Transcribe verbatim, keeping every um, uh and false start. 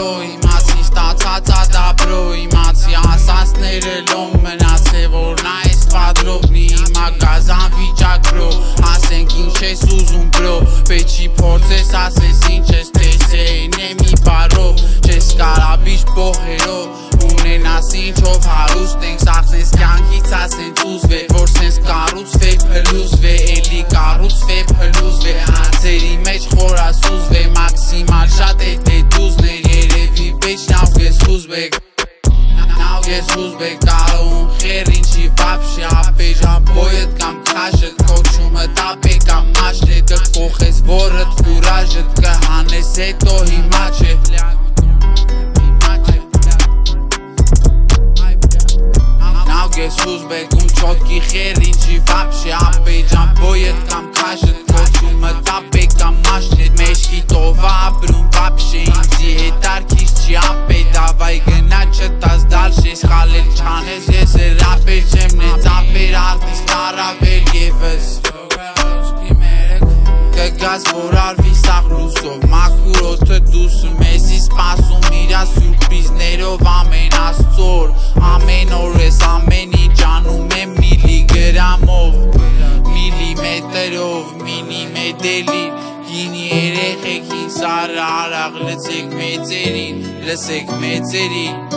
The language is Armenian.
բրո իմացի ստացածա դա բրո իմացի ասածները լոմ մնացե որ նա ես պատրոպնի հիմա գազան վիճակրո ասենք ինչ ես ուզում բրո պեչի փորձես ասես ինչ ես տեսեին է մի բարով չես կարա բիշ բողերով ունենաս ինչով հարուստ ենք սաղսես կյանքից ասենց ուզվե որ սենց կարուցվե փլուզվե էլի կարուցվե փլուզվե անձերի մեջ խորասուզվե մաքսիմալ շատ է թե դուզներ երևի բեջ նավ ես ուզբեկ նավ ես ուզբեկ կարոն խեր ինչի վապշի ապեջ ապոյդ կամ քաշըտ կոչումը տապե կամ մաշն է կխոխես որըտ կուրաժըտ կհանես հետո հիմա չէ Ես ուզբեկում չոտքի խեր ինչի վապշի ապեջան բոյդ կամ քաշըտ կոչումը տապե կամ մաշնետ մեջքի տովա ապրում վապշի ինձի հետարկիս չի ապե դավայ գնա չտաս դալշ ես խալել չանես ես է ռապեր չեմ նեց ապեր արտիստ առավել եվս կգազ որ արվի սաղ լուսով մաքուր օթը դուսում եզի սպասում իրա սուրպիզներով ամեն աստծոր ամեն օր ես ամեն ինչ անում եմ միլիգրամով միլիմետրով մինիմեդելի գինի երեխեքին սարը արաղ լսեք մեծերին լսեք մեծերին